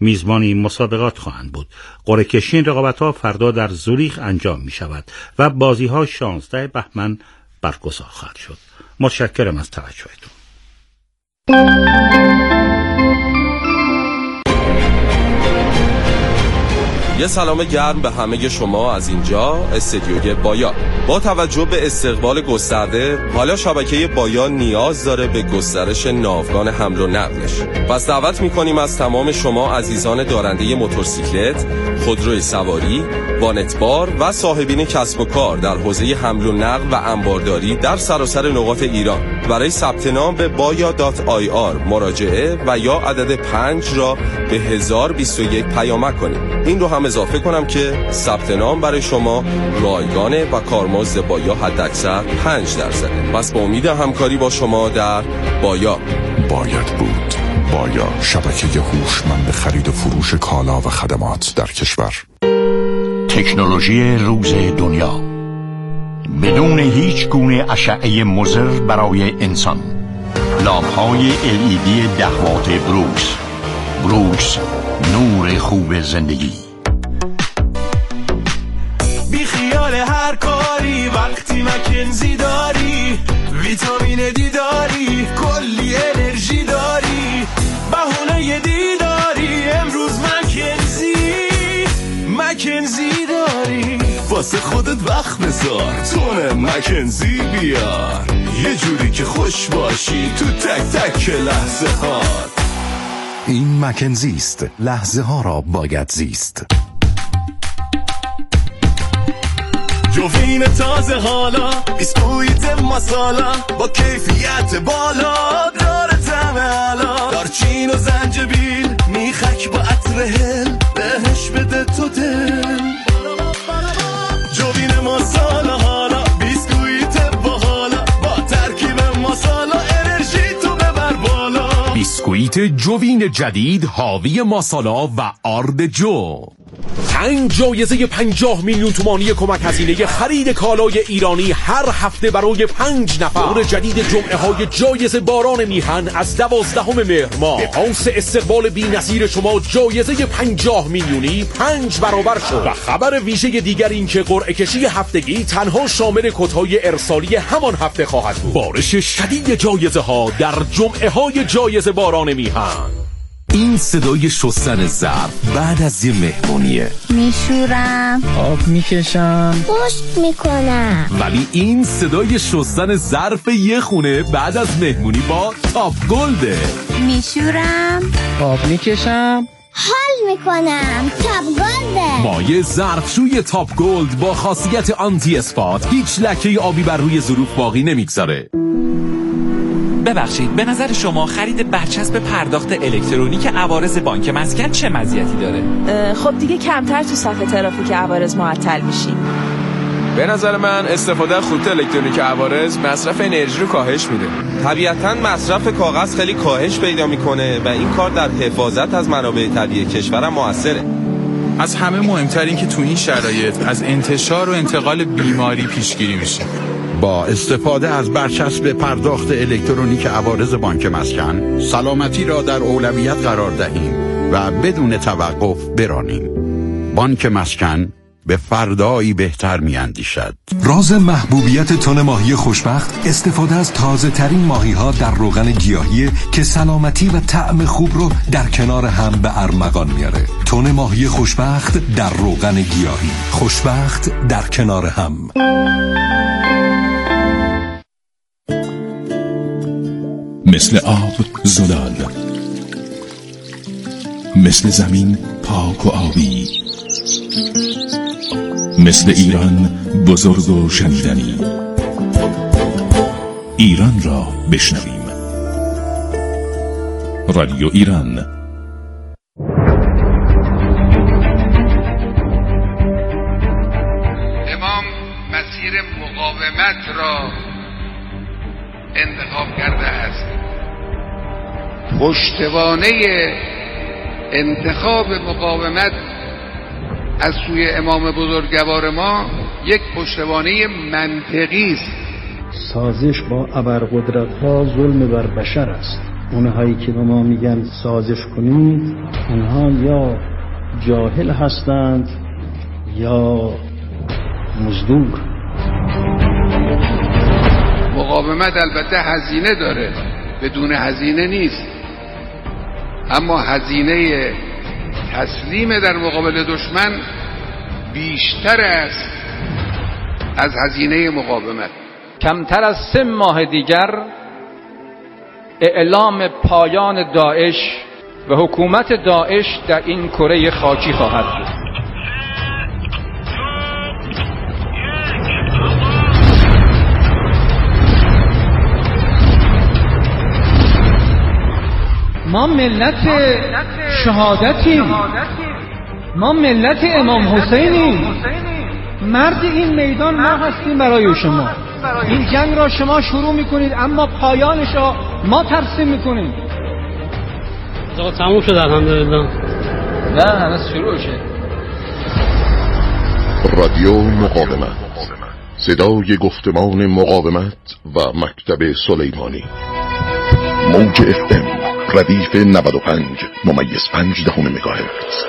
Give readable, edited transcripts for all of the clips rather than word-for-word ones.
میزبان این مسابقات خواهند بود. قرعه کشی این رقابت‌ها فردا در زوریخ انجام می شود و بازی‌ها 16 بهمن برگزار خواهد شد. متشکرم از توجهتون. یه سلام گرم به همه شما از اینجا استدیوی بایا. با توجه به استقبال گسترده، حالا شبکه بایا نیاز داره به گسترش ناوگان حمل و نقلش. پس دعوت می‌کنیم از تمام شما عزیزان دارنده موتورسیکلت، خودروی سواری، وانتبار و صاحبین کسب و کار در حوزه حمل و نقل و انبارداری در سراسر نقاط ایران برای ثبت نام به baya.ir مراجعه و یا عدد 5 را به 1021 پیامک کنید. این رو هم اضافه کنم که ثبت نام برای شما رایگانه و کارمزد بایا حداکثر 5%. پس با امید همکاری با شما در بایا. باید بود. بایا، شبکه هوشمند خرید و فروش کالا و خدمات در کشور. تکنولوژی روز دنیا بدون هیچ گونه اشعه مضر برای انسان. لامپ‌های LED 10 وات بروکس نور خوب زندگی. بی خیال هر کاری وقتی مکنزی داری، ویتامین دی داری، کلی انرژی داری، بهونه دیداری، امروز مکنزی داری، واسه خودت وقت بذار، تونه مکنزی بیار، یه جوری که خوش باشی تو تک تک لحظه ها. این مکنزی است، لحظه ها را باید زیست. جوین تازه حالا، بیسکویت مسالا با کیفیت بالا، داره طعم علا، دارچین و زنجبیل، میخک با عطر هل، بهش بده تو دل. جوین مسالا حالا، بیسکویت باحالا، با ترکیب مسالا انرژی تو ببر بالا. بیسکویت جوین جدید حاوی مسالا و آرد جو. 5 جایزه 50 میلیون تومانی کمک هزینه خرید کالای ایرانی هر هفته برای 5 نفر. دور جدید جمعه های جایزه باران میهن از 12 مهر ماه. به پاس استقبال بی‌نظیر شما جایزه 50 میلیونی 5 برابر شد. و خبر ویژه دیگر این که قرعه کشی هفتگی تنها شامل کدهای ارسالی همان هفته خواهد بود. بارش شدید جایزه ها در جمعه های جایزه باران میهن. این صدای شستن ظرف بعد از یه مهمونیه. میشورم، آب میکشم، پشت میکنم. ولی این صدای شستن ظرف یه خونه بعد از مهمونی با تاپ گلده. میشورم، آب میکشم، حال میکنم. تاپ گلده. مایع ظرفشوی تاپ گلد با خاصیت آنتی اسپات هیچ لکه آبی بر روی ظروف باقی نمیگذاره. ببخشید، به نظر شما خرید برچسب پرداخت الکترونیک عوارض بانک مسکن چه مزیتی داره؟ خب دیگه کمتر تو صف ترافیک عوارض معطل میشیم. به نظر من استفاده از خطوط الکترونیک عوارض مصرف انرژی رو کاهش میده. طبیعتاً مصرف کاغذ خیلی کاهش پیدا میکنه و این کار در حفاظت از منابع طبیعی کشورم موثره. از همه مهمتر این که تو این شرایط از انتشار و انتقال بیماری پیشگیری میشه. با استفاده از برچسب پرداخت الکترونیک عوارض بانک مسکن سلامتی را در اولویت قرار دهیم و بدون توقف برانیم. بانک مسکن به فردایی بهتر می‌اندیشد. راز محبوبیت تن ماهی خوشبخت استفاده از تازه ترین ماهی ها در روغن گیاهی که سلامتی و طعم خوب رو در کنار هم به ارمغان میاره. تن ماهی خوشبخت در روغن گیاهی. خوشبخت در کنار هم. مثل آب زلال، مثل زمین پاک و آبی، مثل ایران بزرگ و شنیدنی. ایران را بشنویم. رادیو ایران. امام مسیر مقاومت را انتخاب کرده است. پشتوانه انتخاب مقاومت از سوی امام بزرگوار ما یک پشتوانه منطقی است. سازش با ابرقدرت‌ها ظلم بر بشر است. اونهایی که به ما میگن سازش کنید، اونها یا جاهل هستند یا مزدور. مقاومت البته هزینه داره، بدون هزینه نیست، اما هزینه تسلیم در مقابل دشمن بیشتر است از هزینه مقاومت. کمتر از 3 ماه دیگر اعلام پایان داعش و حکومت داعش در این کره خاکی خواهد بود. ما ملت شهادتیم، ما ملت امام حسینیم، مرد این میدان ما هستیم برای شما. این جنگ را شما شروع میکنید اما پایانش را ما ترسیم میکنیم. آقا تموم شد الحمدلله. نه هنوز شروع شد. رادیو مقاومت، صدای گفتمان مقاومت و مکتب سلیمانی. موج FM ردیف 95.5 مگاهرتز.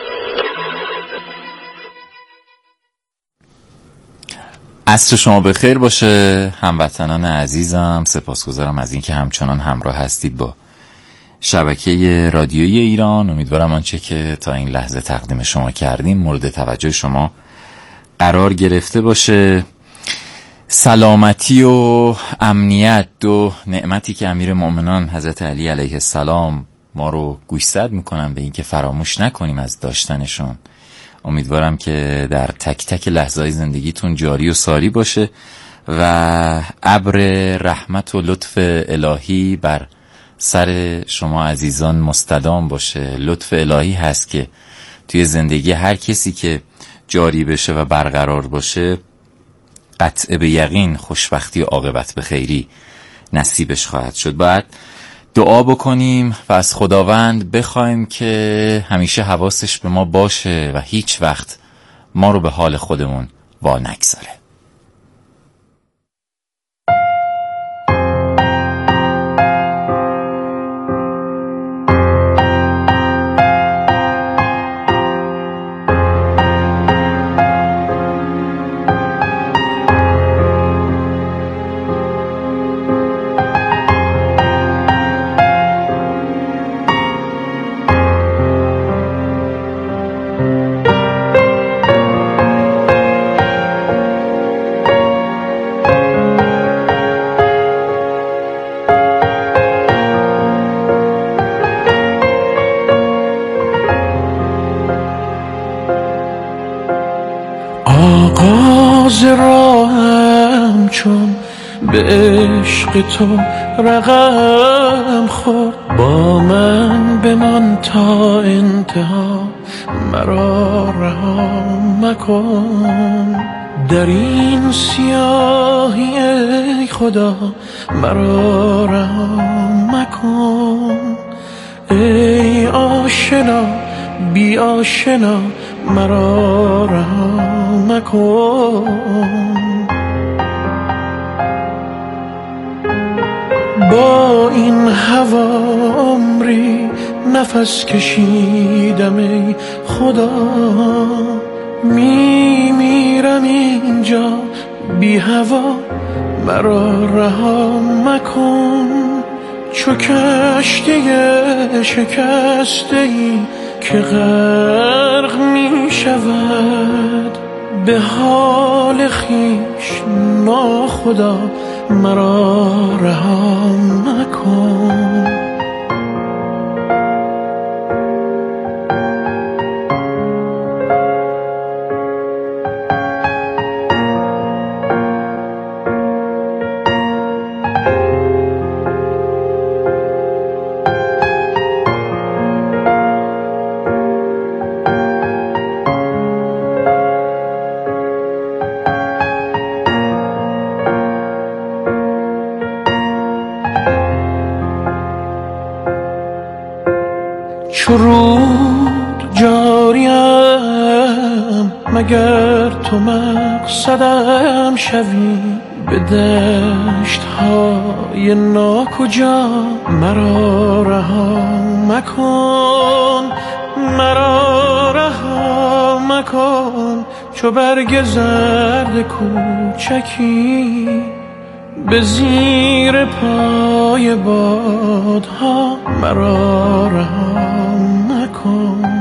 عصر شما بخیر باشه هموطنان عزیزم. سپاسگزارم از اینکه همچنان همراه هستید با شبکه رادیویی ایران. امیدوارم آنچه که تا این لحظه تقدیم شما کردیم مورد توجه شما قرار گرفته باشه. سلامتی و امنیت، دو نعمتی که امیر مومنان حضرت علی علیه السلام ما رو گوشزد میکنن به این که فراموش نکنیم از داشتنشون. امیدوارم که در تک تک لحظه‌های زندگیتون جاری و ساری باشه و ابر رحمت و لطف الهی بر سر شما عزیزان مستدام باشه. لطف الهی هست که توی زندگی هر کسی که جاری بشه و برقرار باشه قطع به یقین خوشبختی و عاقبت به خیری نصیبش خواهد شد. باید دعا بکنیم و از خداوند بخوایم که همیشه حواسش به ما باشه و هیچ وقت ما رو به حال خودمون وا نگذاره. آغاز راهم چون به عشق تو رقم خورد، با من بمان تا انتها مرا رها مکن. در این سیاهی ای خدا مرا رها مکن. ای آشنا بی آشنا مرا رها مکن. با این هوا عمری نفس کشیدم ای خدا، میمیرم اینجا بی هوا مرا رها مکن. چو کشتی شکسته ای که غرق می شود، به حال خویش ناخدا مرا رها مکن. رود جاریم مگر تو مقصدم شوی، به دشت های ناکجا مرا رها مکن، مرا رها مکن، چو برگ زرد کوچکی به زیر پای بادها مرا رها مکن.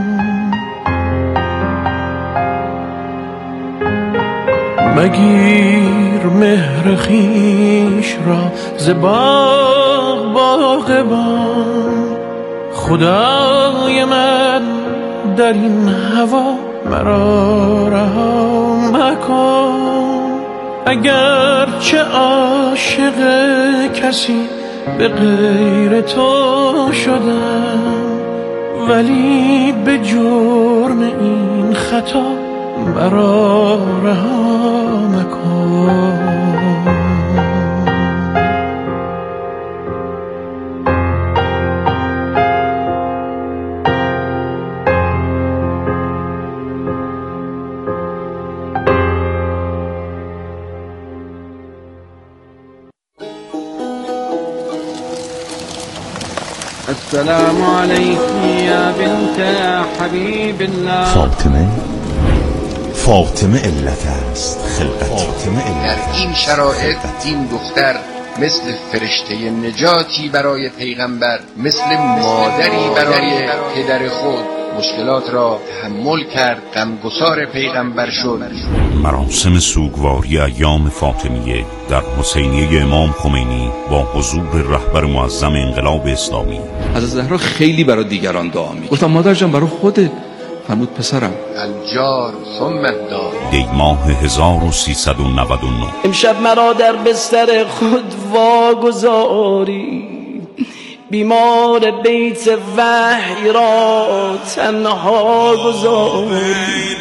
مگیر مهر خویش را ز باغ باغبان، خدای من در این هوا مرا رها مکن. اگر چه عاشق کسی به غیر تو شدم، ولی به جرم این خطا مرا رها مکن. السلام عليكم يا بنت حبيب الله. فاطمه علت است خلقت. در این شرایط این دختر مثل فرشته نجاتی برای پیغمبر، مثل مادری برای پدر خود مشکلات را تحمل کرد، غمگسار پیغمبر شد. مراسم سوگواری ایام فاطمیه در حسینیه امام خمینی با حضور رهبر معظم انقلاب اسلامی. حضرت زهرا خیلی برای دیگران دعا می‌کرد. گفتم مادر جان برای خودت. فرمود پسرم. الجار ثم الدار. دی ماه 1399. امشب مرا در بستر خود واگذاری، بیمار بیت وحی را تنها گذاری.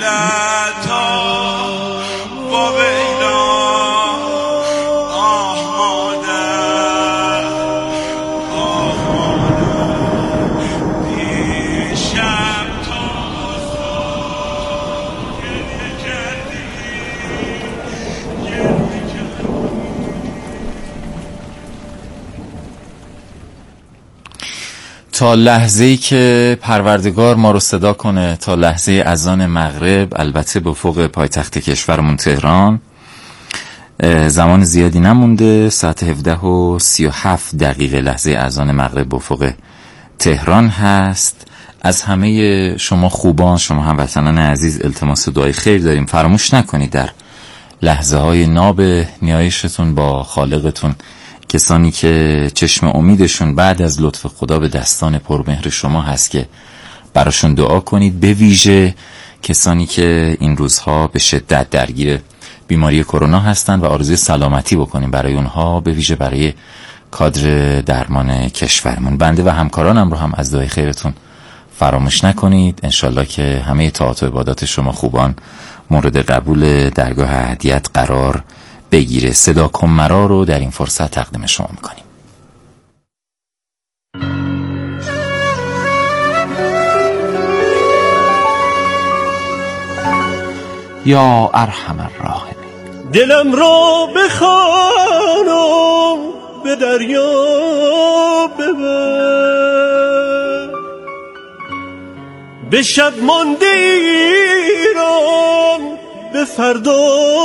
تا لحظه‌ای که پروردگار ما رو صدا کنه، تا لحظه اذان مغرب، البته به افق پایتخت کشورمون تهران زمان زیادی نمونده، ساعت 17:37 لحظه اذان مغرب به افق تهران هست. از همه شما خوبان، شما هموطنان عزیز التماس دعای خیر داریم. فراموش نکنید در لحظه های ناب نیایشتون با خالقتون، کسانی که چشم امیدشون بعد از لطف خدا به دستان پرمهر شما هست، که براشون دعا کنید. به ویژه کسانی که این روزها به شدت درگیر بیماری کرونا هستند و آرزوی سلامتی بکنیم برای اونها، به ویژه برای کادر درمان کشورمون. بنده و همکارانم رو هم از دعای خیرتون فراموش نکنید. انشالله که همه طاعات و عبادات شما خوبان مورد قبول درگاه احدیت قرار بگیره. صدا کن مرا رو در این فرصت تقدیم شما میکنیم. یا ارحم الراحمین. دلم را بخوانم به دریا ببر، به شب مانده ایران به فردا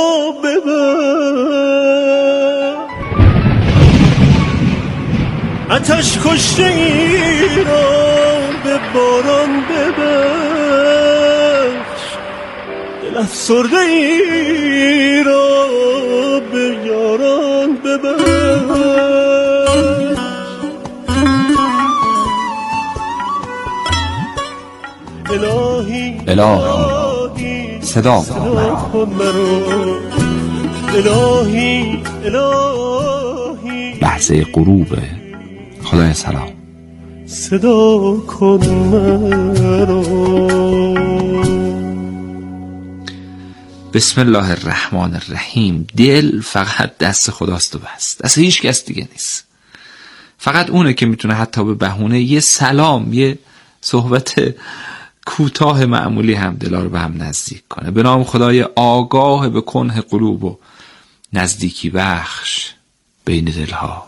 ببر، آتش کشته ایران به باران ببخش، دل افسرده ای را به یاران ببخش. الهی صدا کن مرا، الهی لحظه غروب. خدای سلام. صدا کن مرا. بسم الله الرحمن الرحیم. دل فقط دست خداست و بس، دست هیچ کس دیگه نیست. فقط اونه که میتونه حتی به بهونه یه سلام، یه صحبت کوتاه معمولی هم دلا رو به هم نزدیک کنه. به نام خدای آگاه به کنه قلوب و نزدیکی بخش بین دلها.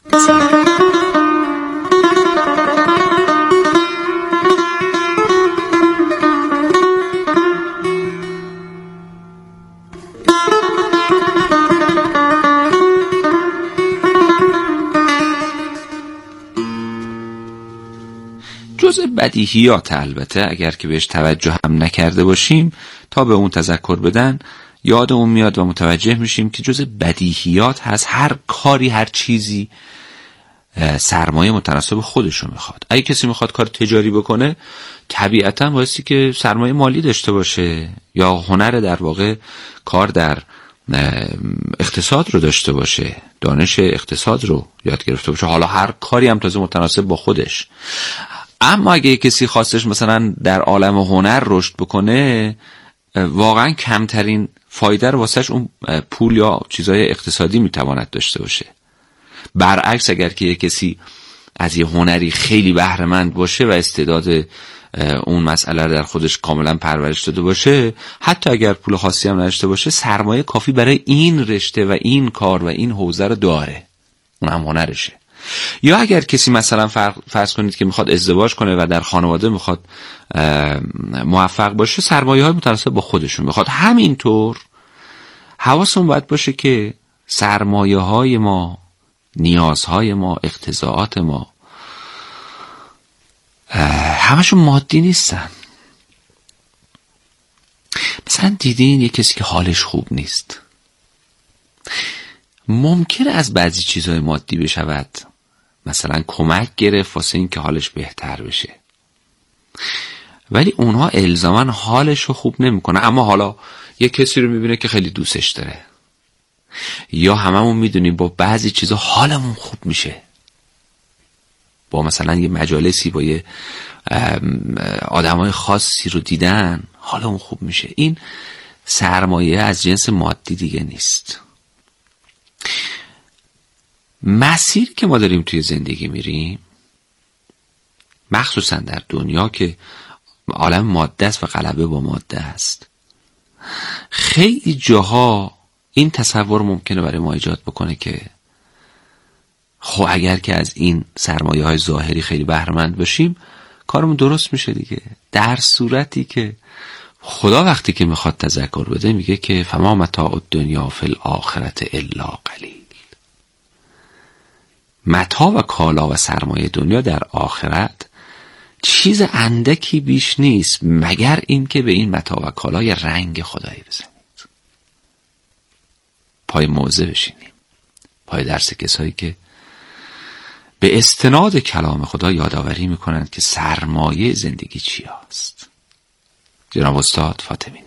جزء بدیهیات البته اگر که بهش توجه هم نکرده باشیم تا به اون تذکر بدن یادمون میاد و متوجه میشیم که جزء بدیهیات هست. هر کاری هر چیزی سرمایه متناسب خودشو میخواد. اگه کسی میخواد کار تجاری بکنه طبیعتا بایستی که سرمایه مالی داشته باشه یا هنر در واقع کار در اقتصاد رو داشته باشه، دانش اقتصاد رو یاد گرفته باشه، حالا هر کاری هم تازه متناسب با خودش. اما اگه کسی خواستش مثلا در عالم هنر رشد بکنه واقعا کمترین فایده رو واسش اون پول یا چیزای اقتصادی میتواند داشته باشه. برعکس اگر که کسی از یه هنری خیلی بهره مند باشه و استعداد اون مسئله رو در خودش کاملا پرورش داده باشه، حتی اگر پول خاصی هم نداشته باشه سرمایه کافی برای این رشته و این کار و این حوزه رو داره، اون هم هنرشه. یا اگر کسی مثلا فرض کنید که میخواد ازدواج کنه و در خانواده میخواد موفق باشه، سرمایه های متناسب با خودشون میخواد. همینطور حواسمون باید باشه که سرمایه های ما، نیازهای ما، اقتضاعات ما همشون مادی نیستن. مثلا دیدین یه کسی که حالش خوب نیست، ممکنه از بعضی چیزهای مادی بشود مثلا کمک گرفت واسه این که حالش بهتر بشه، ولی اونها الزاما حالش رو خوب نمیکنه. اما حالا یه کسی رو میبینه که خیلی دوستش داره، یا هممون میدونیم با بعضی چیزا حالمون خوب میشه، با مثلا یه مجالسی با یه آدمای خاصی رو دیدن حالمون خوب میشه. این سرمایه از جنس مادی دیگه نیست. مسیر که ما داریم توی زندگی میریم، مخصوصا در دنیا که عالم ماده است و غلبه با ماده است، خیلی جاها این تصور ممکنه برای ما ایجاد بکنه که خب اگر که از این سرمایه های ظاهری خیلی بهره‌مند باشیم کارمون درست میشه دیگه. در صورتی که خدا وقتی که میخواد تذکر بده میگه که فما متاع الدنیا فی الاخرة الا قلیل. متاع و کالا و سرمایه دنیا در آخرت چیز اندکی بیش نیست مگر این که به این متاع و کالا یه رنگ خدایی بزنید، پای موزه بشینیم، پای درس کسایی که به استناد کلام خدا یادآوری میکنند که سرمایه زندگی چی هست. جناب استاد فاطمی.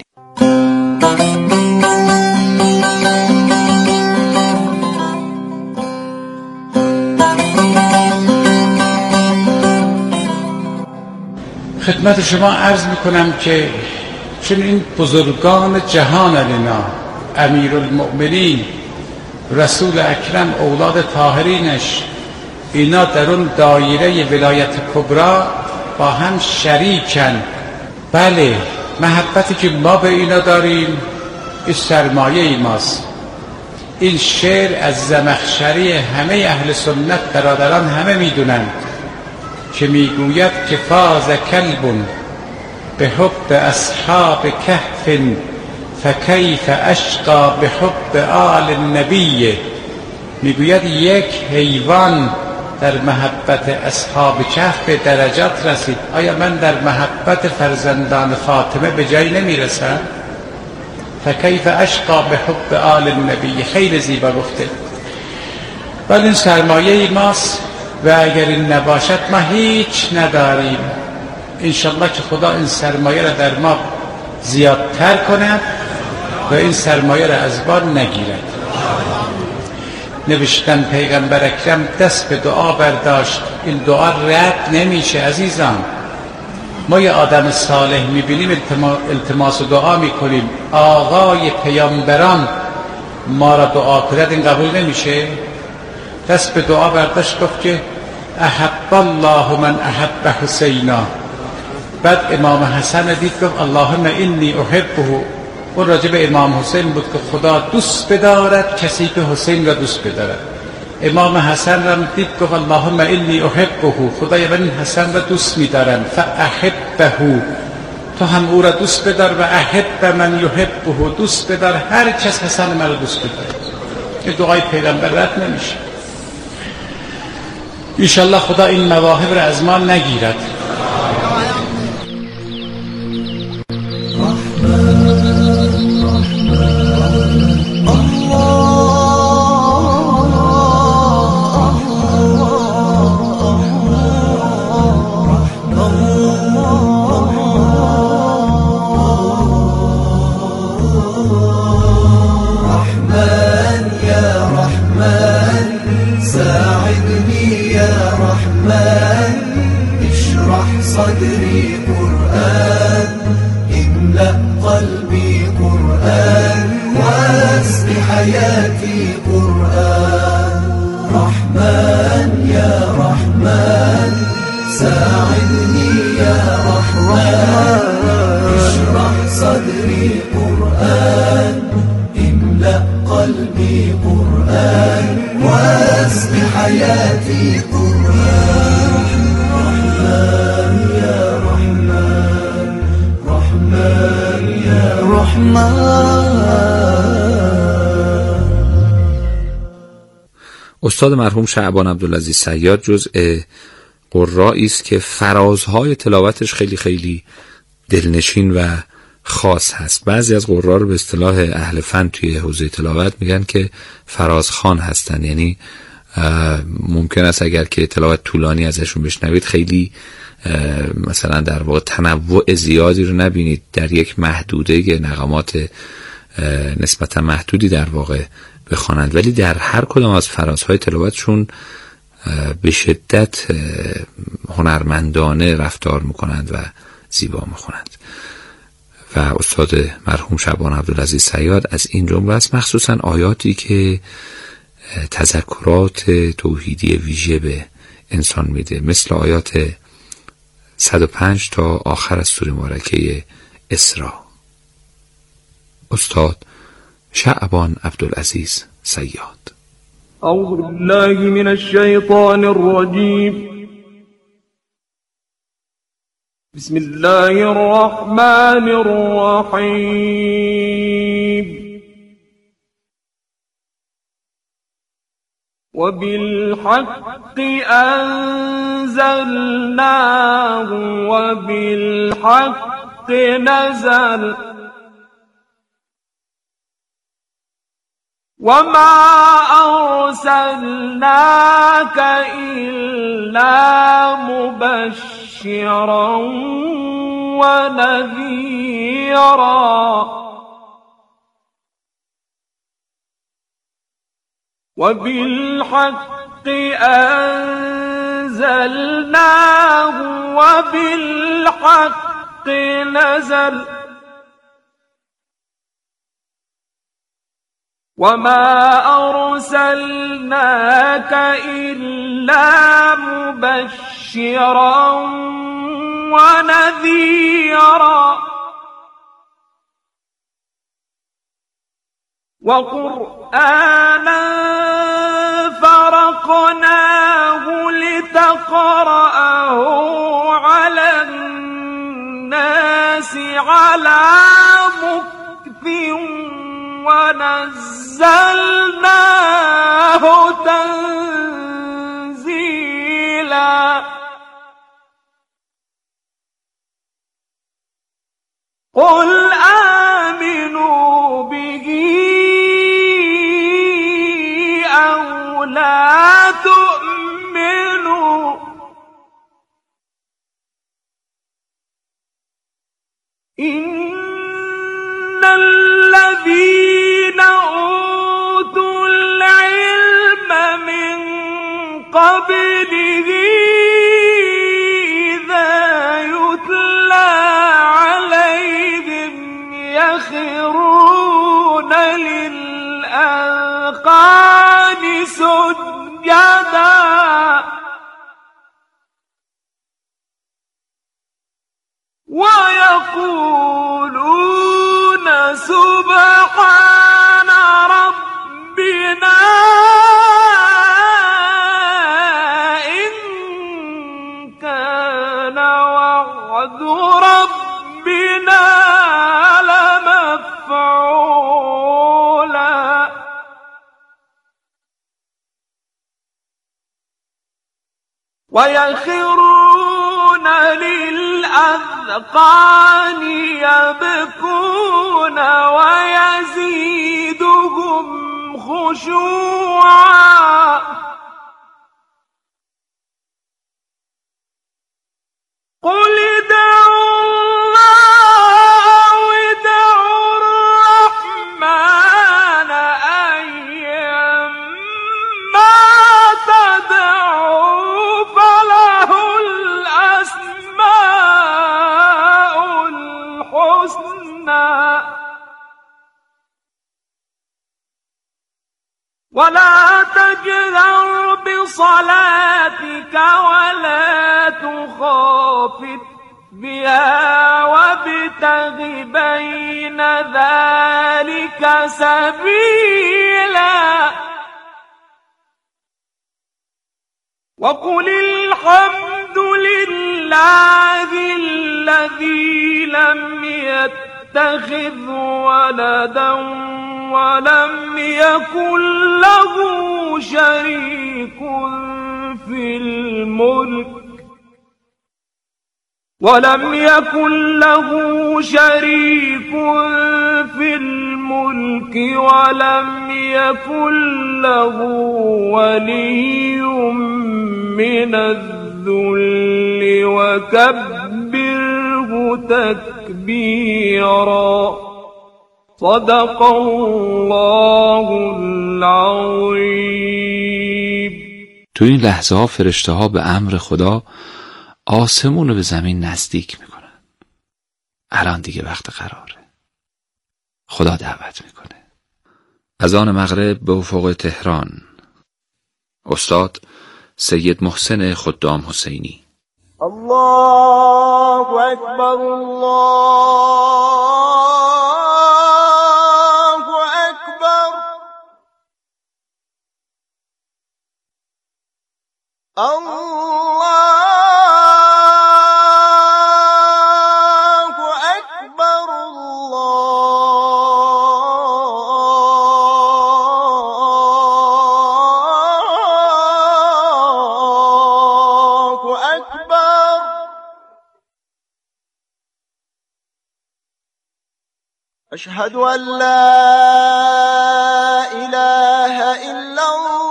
خدمت شما عرض میکنم که چون این بزرگان جهان علینا، امیرالمؤمنین، رسول اکرم، اولاد طاهرینش، اینا در اون دایره ولایت کبرا با هم شریکن. بله، محبتی که ما به اینا داریم این سرمایه ای ماست. این شعر از زمخشری همه اهل سنت برادران همه میدونند که میگوید که فاز کلب به حب اصحاب کهف فکیف اشقا به حب آل النبی. میگوید یک حیوان در محبت اصحاب کهف به درجات رسید، آیا من در محبت فرزندان فاطمه به جایی نمیرسم؟ فکیف اشقا به حب آل النبی. خیلی زیبا گفته. ولی این سرمایه ماست و اگر این نباشد ما هیچ نداریم. انشالله که خدا این سرمایه را در ما زیادتر کند و این سرمایه را از بار نگیرد. نوشتن پیغمبر اکرم دست به دعا برداشت، این دعا رد نمیشه عزیزان. ما یه آدم صالح میبینیم التماس دعا میکنیم، آقای پیامبران ما را دعا کرد، این قبول نمیشه؟ دست به دعا برداشت گفت که احب الله من احب حسینا. بعد امام حسن دید گفت اللهم انی احبه اون راجع به امام حسین بود که خدا دوست بدارد کسی که حسین را دوست بدارد. امام حسن را دید گفت اللهم انی احبه، خدایا من حسن را دوست می‌دارم، فاحبه، تو هم او را دوست بدار، و احب من یحبه، دوست بدار هر کس حسن من را دوست بداره. این دعای پیغمبر رد نمیشه. انشالله خدا این مواهب را از ما نگیرد. صدري قرآن املأ قلبي قرآن واسق حياتي قرآن رحمن يا رحمن ساعدني يا رحمن اشرح صدري قرآن املأ قلبي قرآن واسق حياتي قرآن رحمن يا رحمن رحمن يا رحمن. استاد مرحوم شعبان عبدالعزیز صیاد جزء قرایی است که فرازهای تلاوتش خیلی خیلی دلنشین و خاص هست. بعضی از قرا رو به اصطلاح اهل فن توی حوزه تلاوت میگن که فرازخوان هستن، یعنی ممکن است اگر که تلاوت طولانی ازشون بشنوید خیلی مثلا در واقع تنوع زیادی رو نبینید، در یک محدوده نغمات نسبتا محدودی در واقع بخوانند، ولی در هر کدام از فرازهای تلاوتشون به شدت هنرمندانه رفتار میکنند و زیبا میخونند. و استاد مرحوم شعبان عبدالعزیز صیاد از این جمله است، مخصوصا آیاتی که تذکرات توحیدی ویژه به انسان میده، مثل آیات 105 تا آخر از سوره مبارکه اسراء. استاد شعبان عبدالعزیز صیاد. اعوذ بالله من الشیطان الرجیم. بسم الله الرحمن الرحیم. وبالحق أنزلناه وبالحق نزل وما أرسلناك إلا مبشرا ونذيرا وبالحق أنزلناه وبالحق نزل وما أرسلناك إلا مبشرا ونذيرا وقرآنا فرقناه لتقرأه على الناس على مكث ونزلناه تنزيلا قل آمنوا به أو لا تؤمنوا إن الذين أوتوا العلم من قبله إذا يتلى عليهم يخرون للأذقان سجدا ويقولون سجدا ويخرون للأذقان يبكون ويزيدهم خشوعا قل ادعوا الله ادعوا الرحمن أيما تدعوا فله الأسماء الحسنى ولا تجهر بصلاتك ولا تخافت بها وابتغ بين ذلك سبيلا وقل الحمد لله الذي لم يتخذ ولدا ولم يكن له شريك في الملك ولم يكن له ولي من الذل وكبره تكبيرا صدق الله العظیم. تو این لحظه ها فرشته ها به امر خدا آسمون رو به زمین نزدیک میکنن. الان دیگه وقت قراره. خدا دعوت میکنه. اذان مغرب به افق تهران. استاد سید محسن خدام حسینی. الله اکبر الله اکبر الله اکبر الله اکبر اشهد ان لا اله الا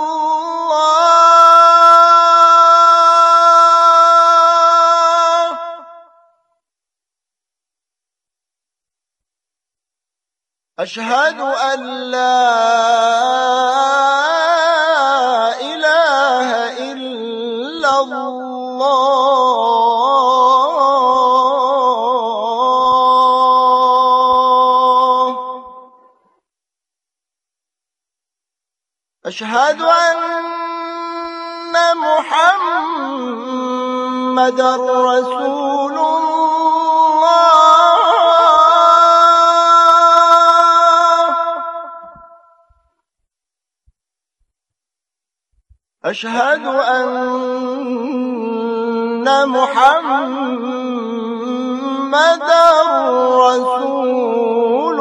الله اشهد ان لا اله الا الله اشهد ان محمدا رسول الله اشهد ان محمدا رسول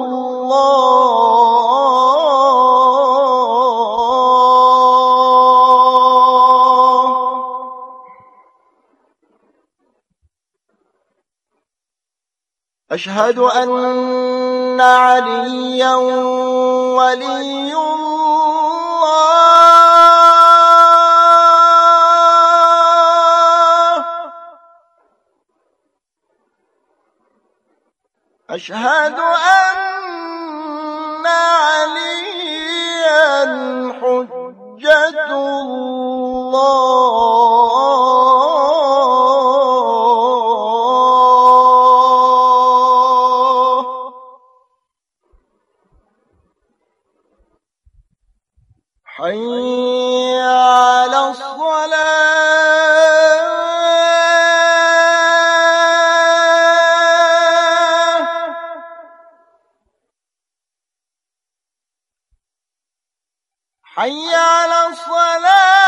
الله اشهد ان عليا ولي الله اشهد ان عليا حجة الله حي على الصلاة حي على الصلاة